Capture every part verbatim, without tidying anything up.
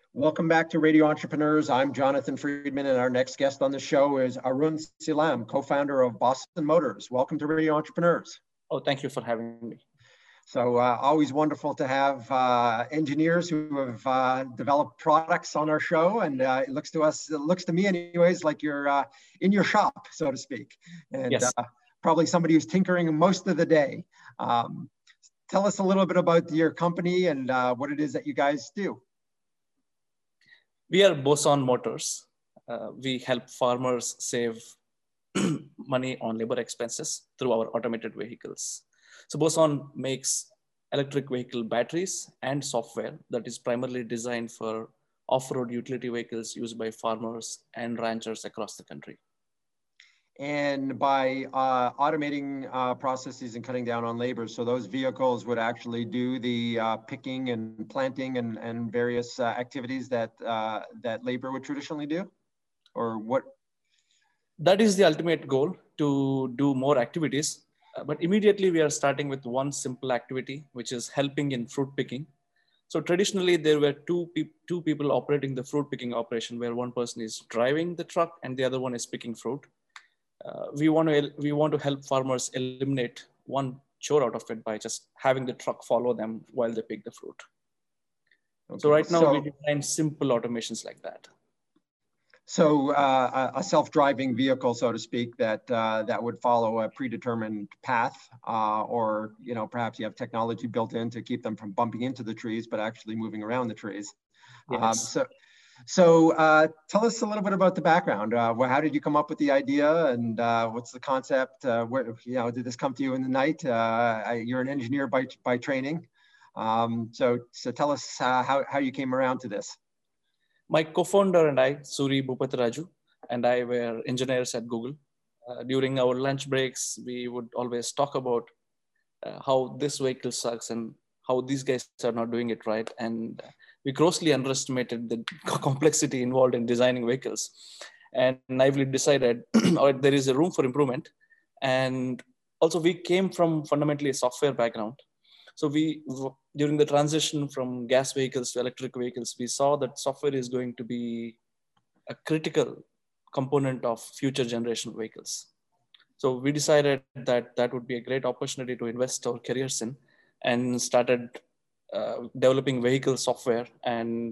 Welcome back to Radio Entrepreneurs. I'm Jonathan Friedman, and our next guest on the show is Arun Silam, co-founder of Boston Motors. Welcome to Radio Entrepreneurs. Oh, thank you for having me. So uh, always wonderful to have uh, engineers who have uh, developed products on our show, and uh, it looks to us, it looks to me anyways, like you're uh, in your shop, so to speak, and yes. uh, probably somebody who's tinkering most of the day. Um, tell us a little bit about your company and uh, what it is that you guys do. We are Boson Motors. Uh, we help farmers save money on labor expenses through our automated vehicles. So Boson makes electric vehicle batteries and software that is primarily designed for off-road utility vehicles used by farmers and ranchers across the country. And by uh, automating uh, processes and cutting down on labor, so those vehicles would actually do the uh, picking and planting and, and various uh, activities that, uh, that labor would traditionally do? Or what? That is the ultimate goal, to do more activities. Uh, but immediately we are starting with one simple activity, which is helping in fruit picking. So traditionally there were two, pe two people operating the fruit picking operation, where one person is driving the truck and the other one is picking fruit. Uh, we want to we want to help farmers eliminate one chore out of it by just having the truck follow them while they pick the fruit. Okay. So right now so, we design simple automations like that. So uh, a self-driving vehicle, so to speak, that uh, that would follow a predetermined path, uh, or you know perhaps you have technology built in to keep them from bumping into the trees, but actually moving around the trees. Yes. Um, so. So uh, tell us a little bit about the background. Uh, how did you come up with the idea, and uh, what's the concept? Uh, where, you know, did this come to you in the night? Uh, you're an engineer by by training, um, so so tell us uh, how how you came around to this. My co-founder and I, Suri Bhupatiraju, and I were engineers at Google. Uh, during our lunch breaks, we would always talk about uh, how this vehicle sucks and how these guys are not doing it right, and we grossly underestimated the complexity involved in designing vehicles, and naively decided or there is a room for improvement. And also we came from fundamentally a software background. So we, during the transition from gas vehicles to electric vehicles, we saw that software is going to be a critical component of future generation vehicles. So we decided that that would be a great opportunity to invest our careers in, and started Uh, developing vehicle software. And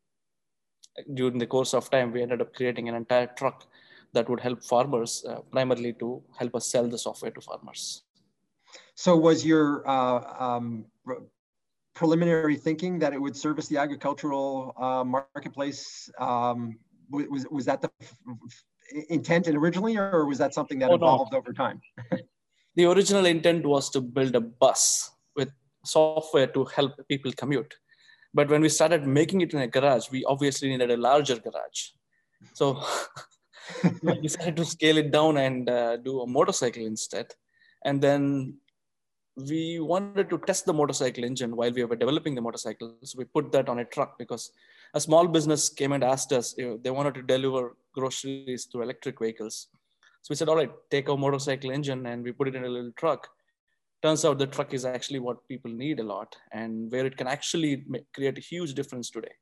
during the course of time, we ended up creating an entire truck that would help farmers, uh, primarily to help us sell the software to farmers. So was your uh, um, preliminary thinking that it would service the agricultural uh, marketplace? Um, was, was that the intent originally, or was that something that oh, evolved no. over time? The original intent was to build a bus with software to help people commute. But when we started making it in a garage, we obviously needed a larger garage. So we decided to scale it down and uh, do a motorcycle instead. And then we wanted to test the motorcycle engine while we were developing the motorcycle. So we put that on a truck, because a small business came and asked us if they wanted to deliver groceries through electric vehicles. So we said, all right, take our motorcycle engine, and we put it in a little truck. Turns out the truck is actually what people need a lot, and where it can actually make, create a huge difference today.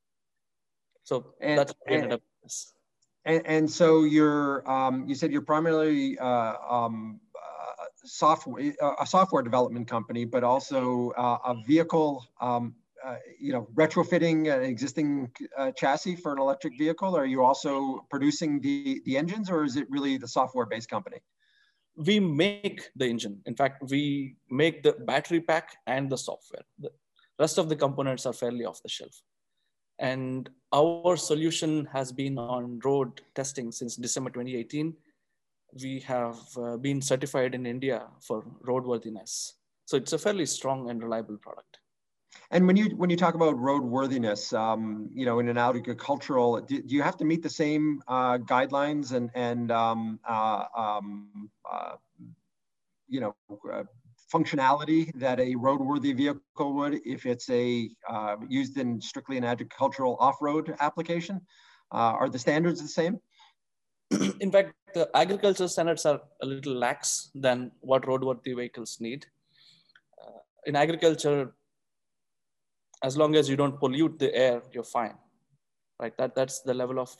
So and, that's what we ended and, up with this. And, and so you're, um, you said you're primarily uh, um, uh, software, uh, a software development company, but also uh, a vehicle, um, uh, you know, retrofitting an existing uh, chassis for an electric vehicle. Are you also producing the, the engines, or is it really the software-based company? We make the engine. In fact, we make the battery pack and the software. The rest of the components are fairly off the shelf. And our solution has been on road testing since December twenty eighteen. We have uh, been certified in India for roadworthiness. So it's a fairly strong and reliable product. And when you when you talk about roadworthiness, um, you know, in an agricultural, do, do you have to meet the same uh, guidelines and and um, uh, um, uh, you know uh, functionality that a roadworthy vehicle would if it's a uh, used in strictly an agricultural off-road application? Uh, are the standards the same? In fact, the agricultural standards are a little lax than what roadworthy vehicles need. Uh, in agriculture, as long as you don't pollute the air, you're fine. right? That, that's the level of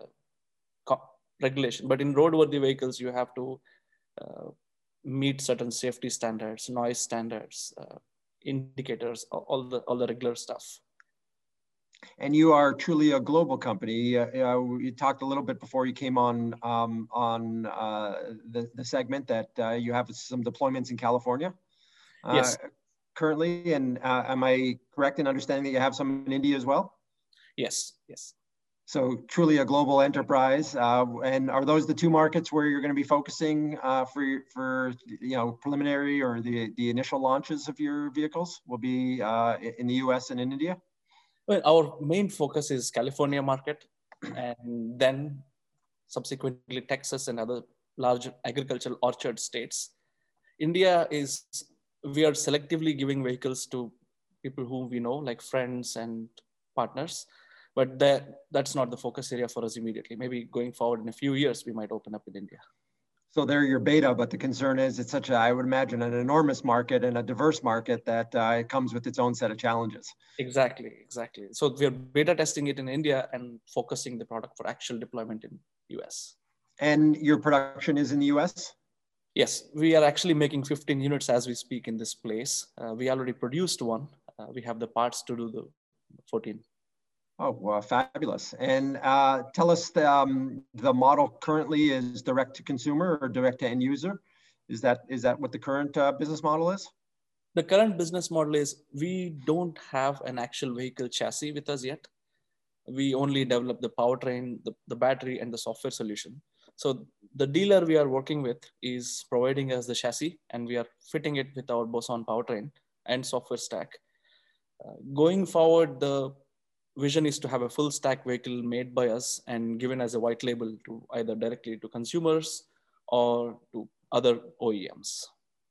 uh, regulation. But in roadworthy vehicles, you have to uh, meet certain safety standards, noise standards, uh, indicators, all the, all the regular stuff. And you are truly a global company. Uh, uh, you talked a little bit before you came on um, on uh, the, the segment that uh, you have some deployments in California uh, yes. currently. And uh, am I correct in understanding that you have some in India as well? Yes, yes. So truly a global enterprise. Uh, and are those the two markets where you're going to be focusing uh, for, for you know, preliminary or the, the initial launches of your vehicles will be uh, in the U S and in India? Well, our main focus is California market, and then subsequently Texas and other large agricultural orchard states. India is, we are selectively giving vehicles to people whom we know, like friends and partners, but that, that's not the focus area for us immediately. Maybe going forward in a few years, we might open up in India. So they're your beta, but the concern is it's such a, I would imagine, an enormous market and a diverse market that uh, it comes with its own set of challenges. Exactly, exactly. So we're beta testing it in India and focusing the product for actual deployment in U S. And your production is in the U S? Yes, we are actually making fifteen units as we speak in this place. Uh, we already produced one. Uh, we have the parts to do the fourteen. Oh, well, fabulous. And uh, tell us, the, um, the model currently is direct to consumer or direct to end user? Is that, is that what the current uh, business model is? The current business model is we don't have an actual vehicle chassis with us yet. We only develop the powertrain, the, the battery, and the software solution. So the dealer we are working with is providing us the chassis, and we are fitting it with our Boson powertrain and software stack. Uh, going forward, the vision is to have a full stack vehicle made by us and given as a white label to either directly to consumers or to other O E Ms.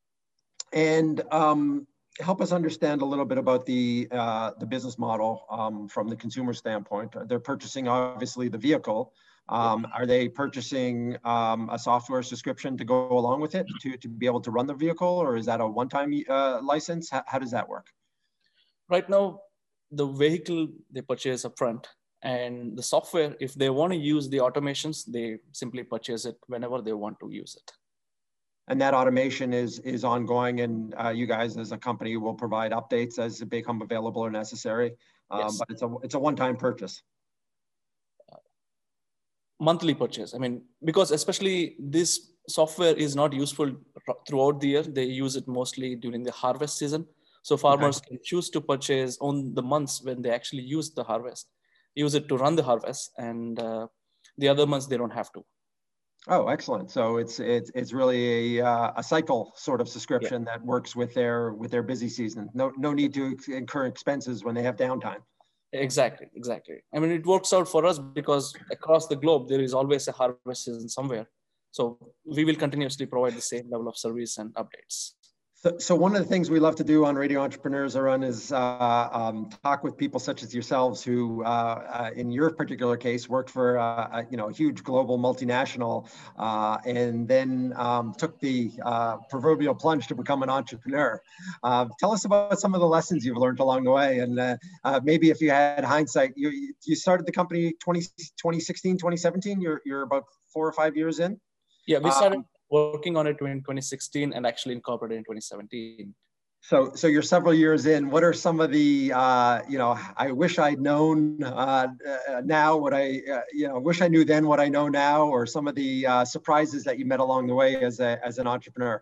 And um, help us understand a little bit about the uh, the business model um, from the consumer standpoint. They're purchasing obviously the vehicle. Um, are they purchasing um, a software subscription to go along with it to, to be able to run the vehicle, or is that a one-time uh, license? How, how does that work? Right now, the vehicle they purchase upfront, and the software, if they want to use the automations, they simply purchase it whenever they want to use it. And that automation is is ongoing, and uh, you guys as a company will provide updates as they become available or necessary. Um, Yes. But it's a it's a one-time purchase. Uh, monthly purchase. I mean, because especially this software is not useful throughout the year. They use it mostly during the harvest season. So farmers okay. can choose to purchase on the months when they actually use the harvest, use it to run the harvest, and uh, the other months they don't have to. Oh, excellent! So it's it's it's really a uh, a cycle sort of subscription yeah. that works with their with their busy season. No no need to incur expenses when they have downtime. Exactly, exactly. I mean, it works out for us because across the globe there is always a harvest season somewhere. So we will continuously provide the same level of service and updates. So, so one of the things we love to do on Radio Entrepreneurs Run is uh, um, talk with people such as yourselves who, uh, uh, in your particular case, worked for uh, a, you know, a huge global multinational uh, and then um, took the uh, proverbial plunge to become an entrepreneur. Uh, tell us about some of the lessons you've learned along the way, and uh, uh, maybe if you had hindsight, you you started the company twenty sixteen, twenty seventeen. You're you're about four or five years in. Yeah, we started. Um, working on it in twenty sixteen and actually incorporated in twenty seventeen. So, so you're several years in. What are some of the, uh, you know, I wish I'd known uh, uh, now what I, uh, you know, wish I knew then what I know now, or some of the uh, surprises that you met along the way as a, as an entrepreneur?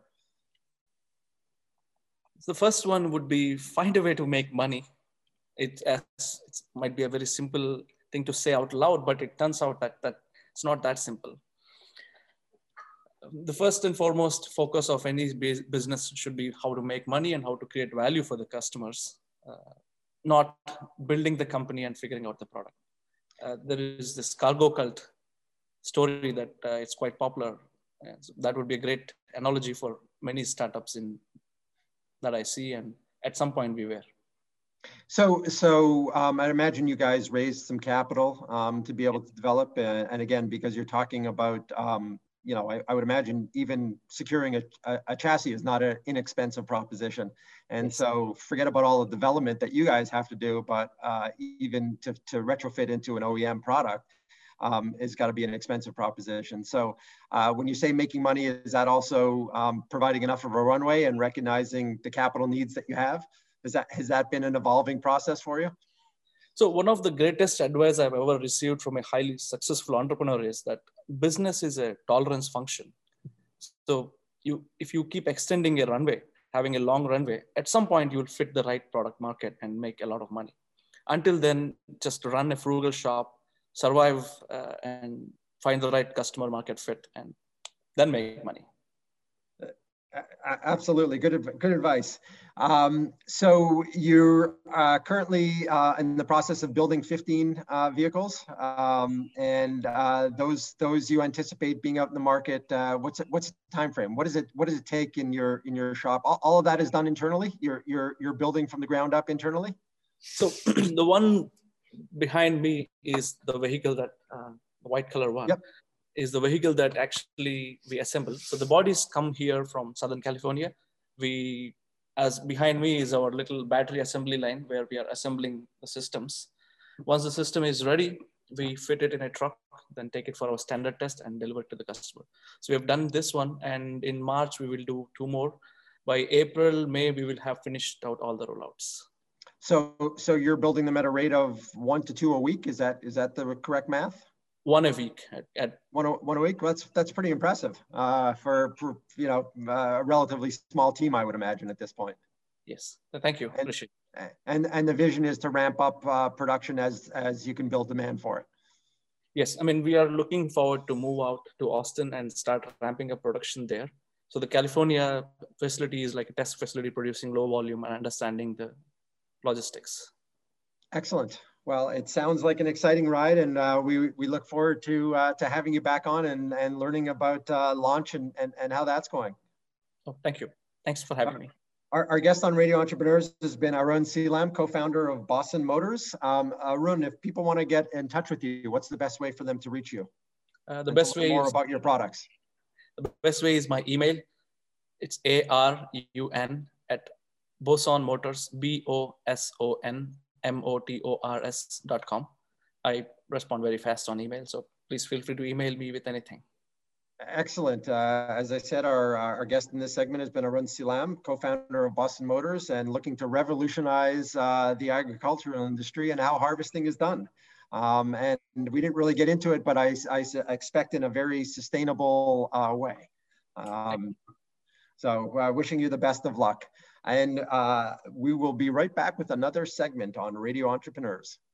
The first one would be find a way to make money. It, it might be a very simple thing to say out loud, but it turns out that, that it's not that simple. The first and foremost focus of any business should be how to make money and how to create value for the customers, uh, not building the company and figuring out the product. Uh, there is this cargo cult story that uh, it's quite popular. Uh, so that would be a great analogy for many startups in that I see, and at some point we were. So, so um, I imagine you guys raised some capital um, to be able to develop, uh, and again, because you're talking about um, you know, I, I would imagine even securing a, a, a chassis is not an inexpensive proposition. And so forget about all the development that you guys have to do, but uh, even to, to retrofit into an O E M product um, is got to be an expensive proposition. So uh, when you say making money, is that also um, providing enough of a runway and recognizing the capital needs that you have? Is that, has that been an evolving process for you? So one of the greatest advice I've ever received from a highly successful entrepreneur is that business is a tolerance function. So you, if you keep extending a runway, having a long runway, at some point you'll fit the right product market and make a lot of money. Until then, just run a frugal shop, survive uh, and find the right customer market fit, and then make money. Absolutely, good, good advice. Um, so you're uh, currently uh, in the process of building fifteen uh, vehicles, um, and uh, those those you anticipate being out in the market. Uh, what's it, what's the time frame? What does it what does it take in your in your shop? All, all of that is done internally. You're you're you're building from the ground up internally. So the one behind me is the vehicle that uh, the white color one. Yep. Is the vehicle that actually we assemble. So the bodies come here from Southern California. We, as behind me is our little battery assembly line where we are assembling the systems. Once the system is ready, we fit it in a truck, then take it for our standard test and deliver it to the customer. So we have done this one, and in March, we will do two more. By April, May, we will have finished out all the rollouts. So, so you're building them at a rate of one to two a week. Is that, is that the correct math? One a week. At, at one, a, one a week. Well, that's that's pretty impressive uh, for, for you know a relatively small team, I would imagine at this point. Yes, thank you. And, Appreciate it. And and the vision is to ramp up uh, production as as you can build demand for it. Yes, I mean we are looking forward to move out to Austin and start ramping up production there. So the California facility is like a test facility producing low volume and understanding the logistics. Excellent. Well, it sounds like an exciting ride, and uh, we we look forward to uh, to having you back on and and learning about uh, launch and, and and how that's going. Oh, thank you. Thanks for having me. Our, our guest on Radio Entrepreneurs has been Arun Seelam, co-founder of Boston Motors. Um, Arun, if people want to get in touch with you, what's the best way for them to reach you? Uh, the best way more is, about your products. The best way is my email. It's A R U N at Boson Motors, B O S O N M O T O R S dot com. I respond very fast on email, so please feel free to email me with anything. Excellent. Uh, as I said, our, our guest in this segment has been Arun Seelam, co-founder of Boston Motors, and looking to revolutionize uh, the agricultural industry and how harvesting is done. Um, and we didn't really get into it, but I, I expect in a very sustainable uh, way. Um, so uh, wishing you the best of luck. And uh, we will be right back with another segment on Radio Entrepreneurs.